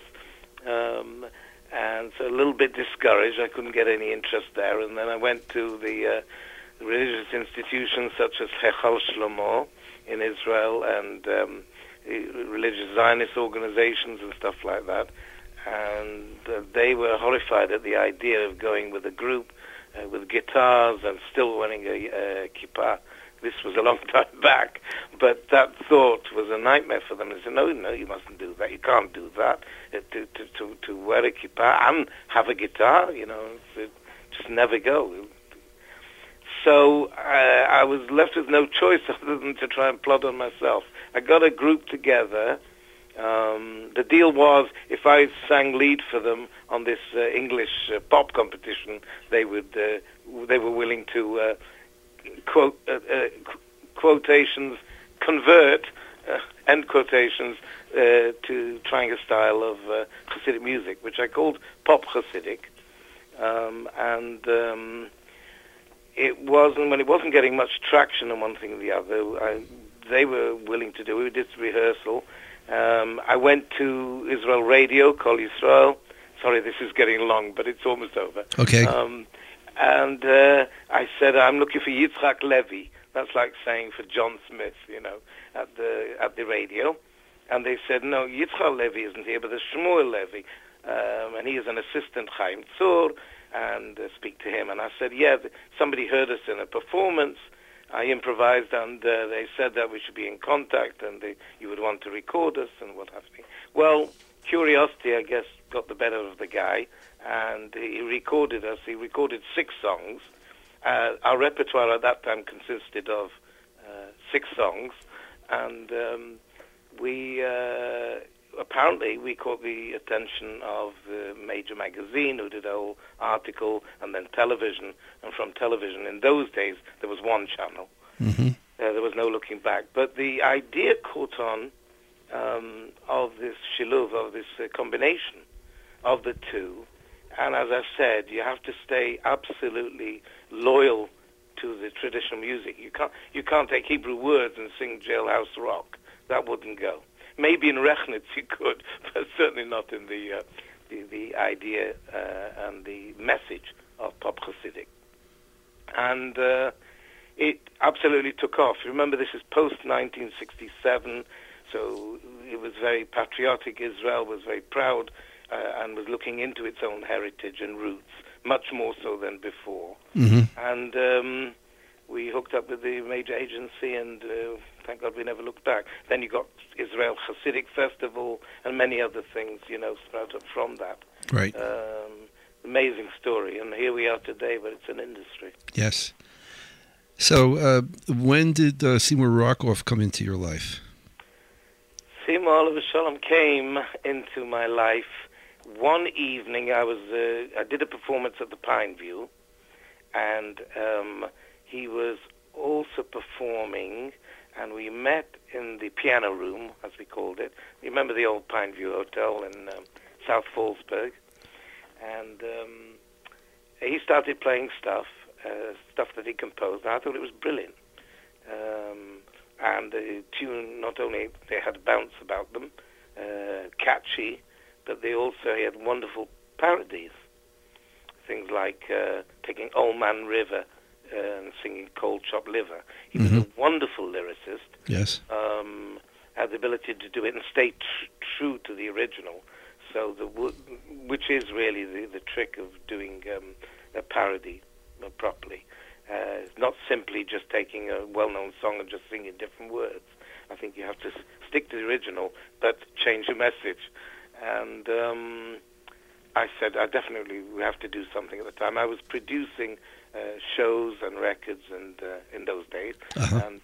And so a little bit discouraged. I couldn't get any interest there. And then I went to the religious institutions such as Hechal Shlomo in Israel and religious Zionist organizations and stuff like that. And they were horrified at the idea of going with a group with guitars and still wearing a kippah. This was a long time back, but that thought was a nightmare for them. They said, no, you mustn't do that. You can't do that. To wear a kippah and have a guitar, just never go. So I was left with no choice other than to try and plod on myself. I got a group together. The deal was if I sang lead for them on this English pop competition, they were willing to quotations convert end quotations to trying a style of Hasidic music, which I called pop Hasidic, and it wasn't getting much traction on one thing or the other. They were willing to do it. We did rehearsal. I went to Israel Radio, Kol Yisrael. Sorry, this is getting long, but it's almost over.
Okay.
And I said, I'm looking for Yitzhak Levy. That's like saying for John Smith, at the radio. And they said, no, Yitzhak Levy isn't here, but there's Shmuel Levy. And he is an assistant Chaim Tzur, and speak to him. And I said, yeah, somebody heard us in a performance. I improvised, and they said that we should be in contact, and you would want to record us, and what have you. Well, curiosity, I guess, got the better of the guy, and he recorded us. He recorded 6 songs. Our repertoire at that time consisted of 6 songs, and apparently we caught the attention of the major magazine, who did a whole article, and then television. And from television, in those days, there was one channel.
Mm-hmm.
There was no looking back. But the idea caught on of this shiluv, of this combination of the two. And as I said, you have to stay absolutely loyal to the traditional music. You can't take Hebrew words and sing Jailhouse Rock. That wouldn't go. Maybe in Rechnitz you could, but certainly not in the idea and the message of Pop Hasidic. And it absolutely took off. Remember, this is post-1967, so it was very patriotic. Israel was very proud and was looking into its own heritage and roots, much more so than before.
Mm-hmm.
And we hooked up with the major agency, and thank God we never looked back. Then you got Israel Hasidic Festival and many other things, sprout up from that.
Right.
amazing story, and here we are today, but it's an industry.
Yes. So, when did Seymour Rockoff come into your life?
Seymour Oliver Sholem came into my life one evening. I did a performance at the Pineview, and he was also performing, and we met in the piano room, as we called it. You remember the old Pineview Hotel in South Fallsburg? And he started playing stuff that he composed, and I thought it was brilliant. And the tune, not only they had bounce about them, catchy, but they also had wonderful parodies. Things like taking Old Man River and singing Cold Chopped Liver. He was a wonderful lyricist.
Yes.
Had the ability to do it and stay true to the original. So, which is really the trick of doing a parody properly. Not simply just taking a well-known song and just singing different words. I think you have to stick to the original, but change the message. And I said, I definitely have to do something at the time. I was producing shows and records and in those days, and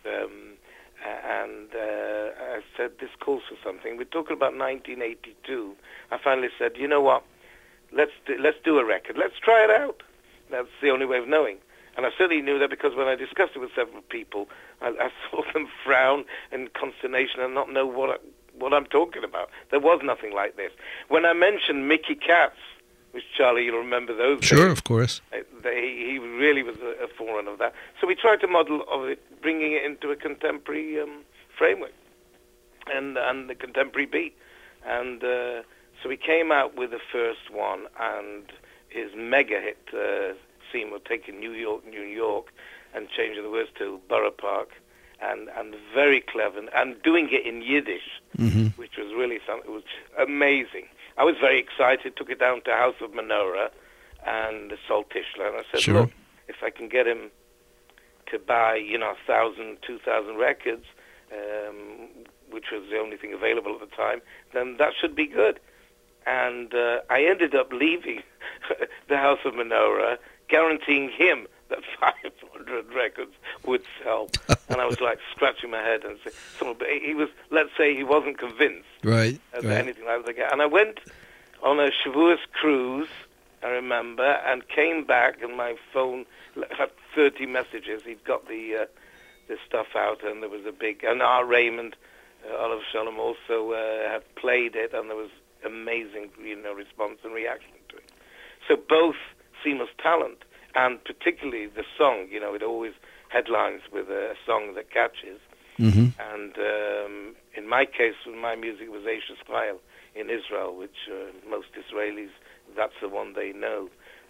I said, this calls for something. We're talking about 1982. I finally said, you know what? Let's do a record. Let's try it out. That's the only way of knowing. And I certainly knew that because when I discussed it with several people, I saw them frown in consternation and not know what I'm talking about. There was nothing like this. When I mentioned Mickey Katz, which, Charlie, you'll remember those days.
Sure, of course.
He really was a forerunner of that. So we tried to model of it, bringing it into a contemporary framework and the contemporary beat. And so we came out with the first one, and his mega hit, Seymour taking New York, New York, and changing the words to Borough Park, and very clever, and doing it in Yiddish, which was really something. It was amazing. I was very excited. Took it down to House of Menorah and Sol Tischler, and I said,
Sure.
look, if I can get him to buy 1,000, 2,000 records, which was the only thing available at the time, then that should be good. And I ended up leaving the House of Menorah, guaranteeing him that 500 records would sell. And I was like scratching my head and saying, but he was, let's say he wasn't convinced
Right.
of anything like that. And I went on a Shavuos cruise, I remember, and came back, and my phone had 30 messages. He'd got the stuff out, and there was a big, and R. Raymond, Oliver Sholem also had played it, and there was amazing, response and reaction to it. So both Seymour's talent and particularly the song, it always headlines with a song that catches. And in my case, with my music was Aisha Smile in Israel, which most Israelis, that's the one they know.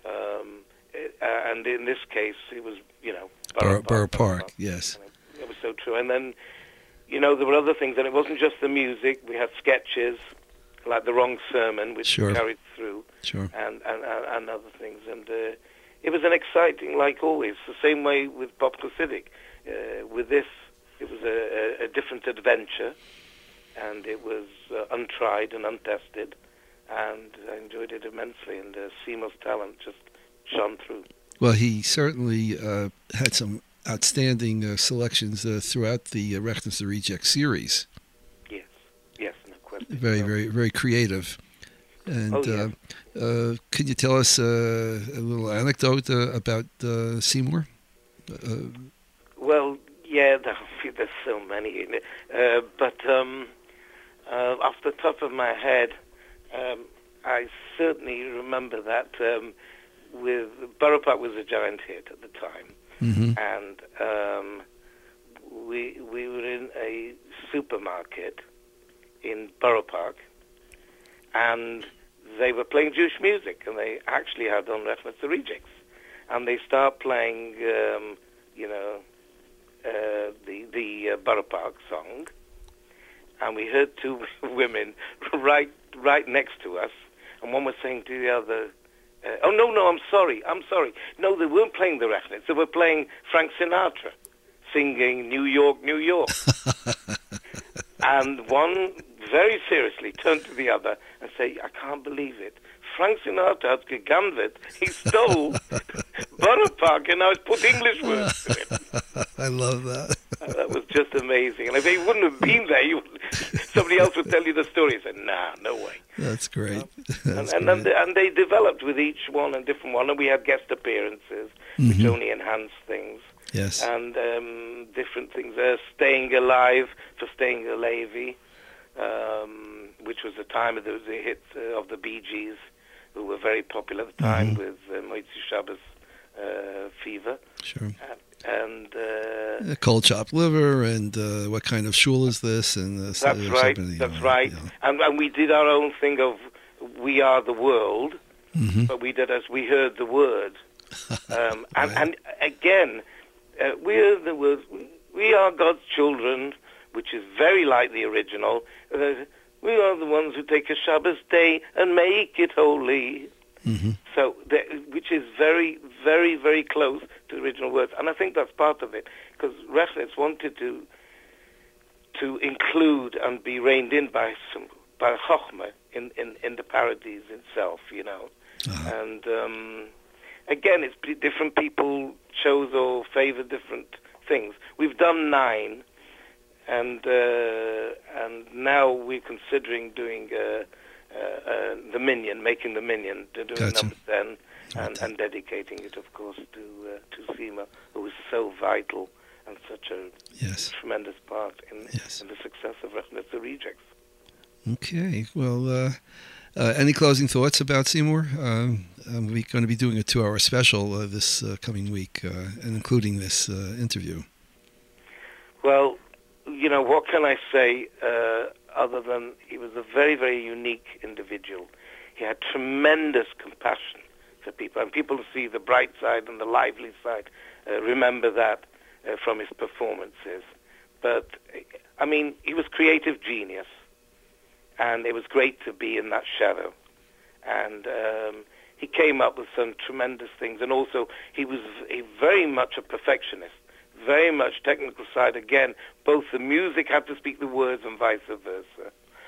And in this case, it was,
Borough Park, yes.
It was so true. And then, there were other things, and it wasn't just the music. We had sketches, like The Wrong Sermon, which carried through, and other things. And it was an exciting, like always, the same way with Pop Hasidic. With this, it was a different adventure, and it was untried and untested, and I enjoyed it immensely, and Seymour's talent just shone through.
Well, he certainly had some outstanding selections throughout the Rechness the Reject series.
Yes, no question.
Very, very, very creative. And could you tell us a little anecdote about Seymour?
Well, yeah, there's so many. But off the top of my head, I certainly remember that with Borough Park was a giant hit at the time. And we were in a supermarket in Borough Park, and they were playing Jewish music, and they actually had on Rechness the Rejects, and they start playing, the Borough Park song, and we heard two women right next to us, and one was saying to the other, oh, no, I'm sorry. No, they weren't playing the Rechness. They were playing Frank Sinatra, singing New York, New York. And one very seriously turned to the other and said, I can't believe it. Frank Sinatra hat gegambelt. He stole Borough Park and now it's put English words to it.
I love that.
That was just amazing. And if he wouldn't have been there, somebody else would tell you the story. He said, nah, no way.
That's great.
And they developed with each one a different one. And we had guest appearances, which only enhanced things.
Yes.
And different things. Staying Alive for Staying Levy, which was the time of the hit of the Bee Gees, who were very popular at the time with Moitzi Shabbos Fever.
Sure.
And
cold chopped liver, and what kind of shul is this? And
that's right. That's right. You know. And we did our own thing of We Are the World, but we did as we heard the word. And again, we heard the words. We are God's children, which is very like the original. We are the ones who take a Shabbos day and make it holy. So, which is very, very, very close to the original words, and I think that's part of it, because Rechnitz wanted to include and be reined in by Chochmah in the parodies itself, you know. And again, it's different people chose or favor different things. We've done 9, and now we're considering doing the Minyan, making the Minyan, to do number 10, and dedicating it, of course, to Sima, who was so vital and such a tremendous part in the success of Rechnitz the Rejects.
Okay, well, any closing thoughts about Seymour? We're going to be doing a 2-hour special this coming week, and including this interview.
Well, you know, what can I say other than he was a very, very unique individual. He had tremendous compassion for people, and people who see the bright side and the lively side remember that from his performances. But, I mean, he was creative genius, and it was great to be in that shadow. And he came up with some tremendous things, and also he was very much a perfectionist. Very much technical side. Again, both the music had to speak the words and vice versa.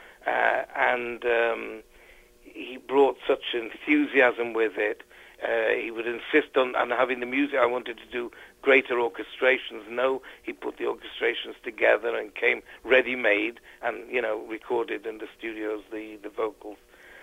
And he brought such enthusiasm with it. He would insist on having the music. I wanted to do greater orchestrations. No, he put the orchestrations together and came ready-made and, you know, recorded in the studios the vocals.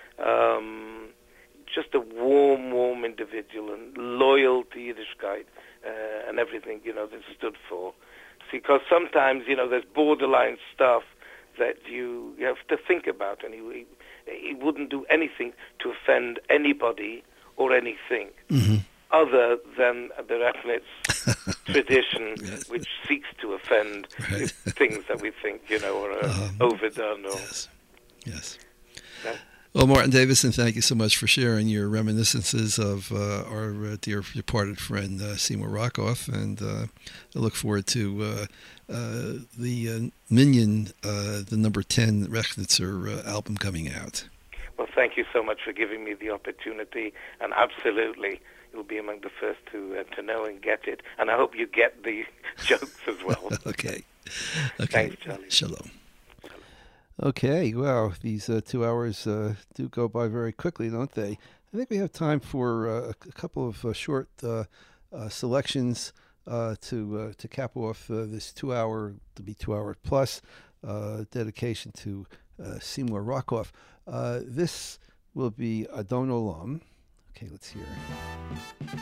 Just a warm individual and loyal to Yiddishkeit. And everything, you know, that stood for. Because sometimes, you know, there's borderline stuff that you have to think about, and he wouldn't do anything to offend anybody or anything other than the Rechnitz tradition, which seeks to offend things that we think, you know, are overdone. Or,
yes. Well, Martin Davison, thank you so much for sharing your reminiscences of our dear departed friend Seymour Rockoff, and I look forward to the Minyan, the number 10 Rechnitzer album coming out.
Well, thank you so much for giving me the opportunity, and absolutely, you'll be among the first to know and get it, and I hope you get the jokes as well.
Okay.
Thanks, Charlie.
Shalom.
Okay, well, these 2 hours do go by very quickly, don't they? I think we have time for a couple of short selections to cap off this 2 hour, to be 2 hour plus, dedication to Seymour Rockoff. This will be Adon Olam. Okay, let's hear it.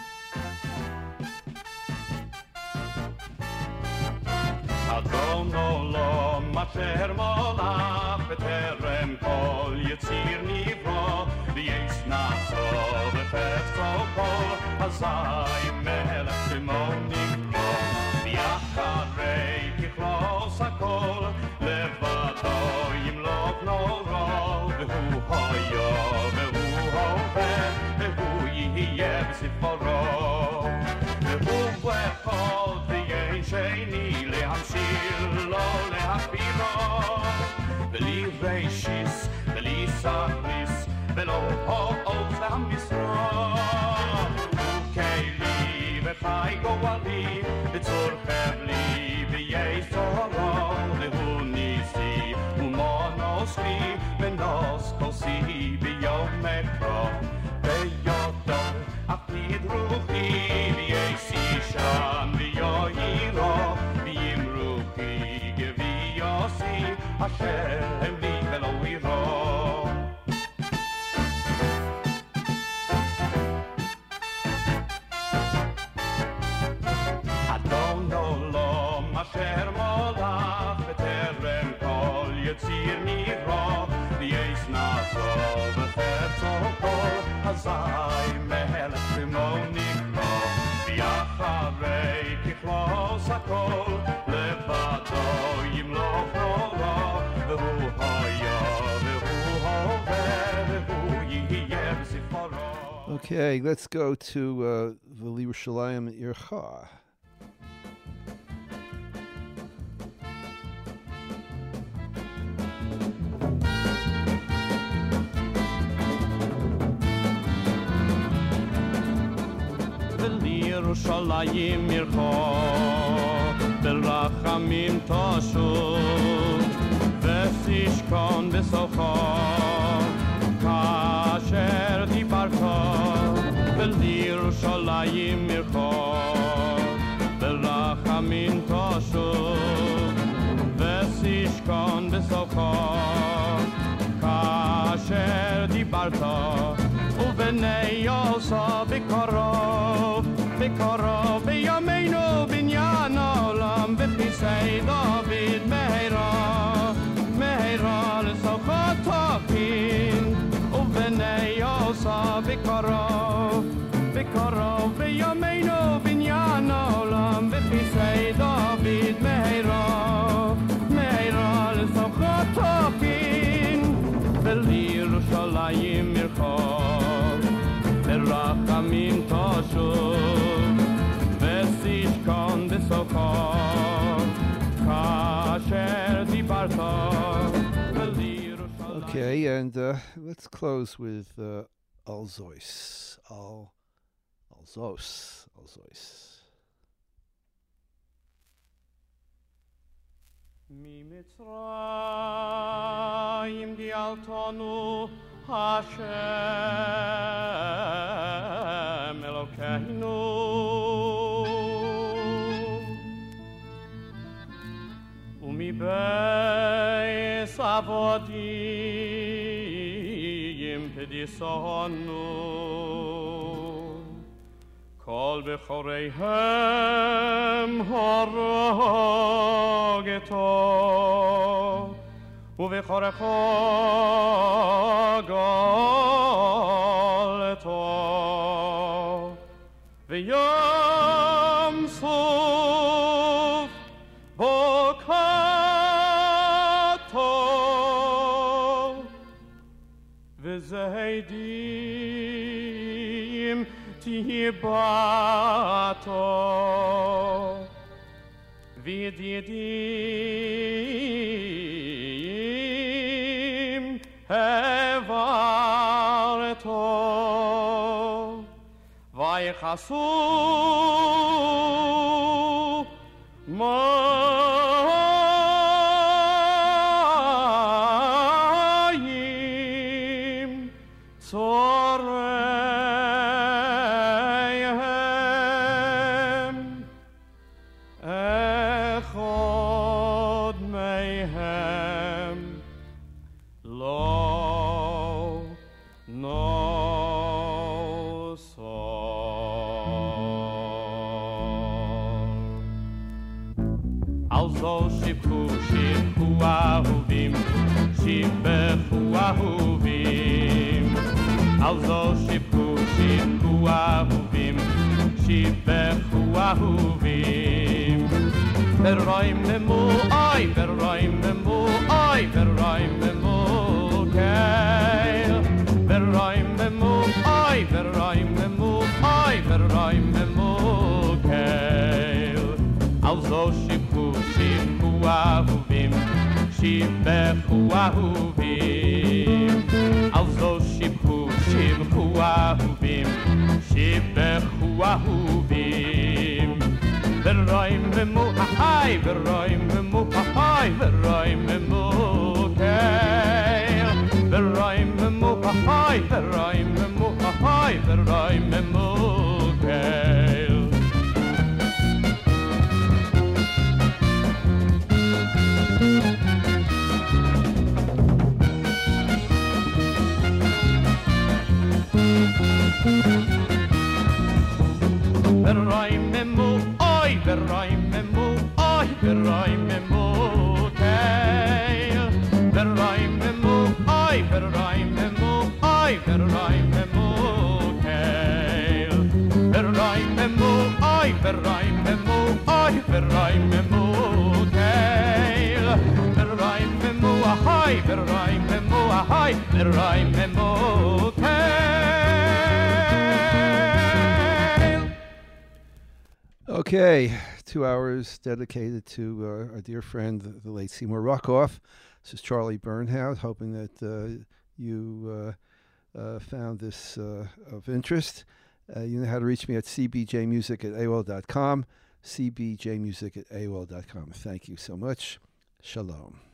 Adon Olam asher molach b'terem kol yitzir nivro v'yesh naso v'fetzo kol hazai melech shemo nivro v'yacharei kichlos hakol levado yimlok noro v'hu hoyo v'hu hoveh v'hu yihye b'siforo v'hu b'echod v'yein sheni להמשיל לו להפירו בלי רשיס, בלי סריס ולא האות להמשרו וכלי וחי גואלי בצור חבלי ויש תורו להוא ניסי ומונוס vi men nos kosi bi yo mekro be yo don apid ruhi vi si shan vi yo hiro vi imruhi ge vi yo si Hashem vi velo hiro Asher molach beterem kol yitzir nivra v'yeis naso v'chetzo kol hazai melech b'monikro v'yacharei kichlos hakol levado yimloch nora v'hu hoya v'hu hover v'hu yiyeh v'sifaro.
Okay, let's go to V'li Yerushalayim Ircha.
Yerushalayim mircho berachamim toshu vesishkon besocho kasher dibarto Yerushalayim mircho berachamim toshu vesishkon besocho kasher dibarto uvenei yosa bikorov بکارا به یمینو بنیان عالم به پیسه داوید مهرا لسوخا تاکین و به نیاسا بکارا به یمینو بنیان عالم به پیسه داوید مهرا لسوخا تاکین بلی یروشلایم میرخواد برخمین تاشو Vesishkon besokon kasher dibarta.
Okay, and let's close with Alzois. Alzois.
Mi Mitzrayim dialtonu Hashem Elokeinu Umi beis avodim pedisonu Kol bechoreihem harageto ובחורך גאלתו ויום סוף בוקתו וזהידים תיבתו וידידים העברתו ויחסו מים צוריהם אחד מהם לא Also shibhu ahovim, shibechu ahovim. Also shibhu ahovim, shibechu ahovim. Veroim memu, ay, veroim memu, ay, veroim memu, keil. Veroim memu, ay, veroim memu, ay, veroim memu, keil. Also shibhu ahovim, shibechu ahovim. Also shibhu ahovim, shibechu ahovim. Veroim memu, ay, veroim memu, ay, veroim memu, keil.
hi, verraimemu, hi, verraimemu, keil. Verraimemu, oi, verraimemu, oi, verraimemu, keil. Verraimemu, oi, verraimemu, oi, verraimemu, keil. Verraimemu, oi, verraimemu, oi, verraimemu, keil. Verraimemu, ahai, verraimemu, ahai, verraimemu, keil.
Okay, 2 hours dedicated to our dear friend, the late Seymour Rockoff. This is Charlie Bernhout, hoping that you found this of interest. You know how to reach me at cbjmusic@aol.com, cbjmusic@aol.com. Thank you so much. Shalom.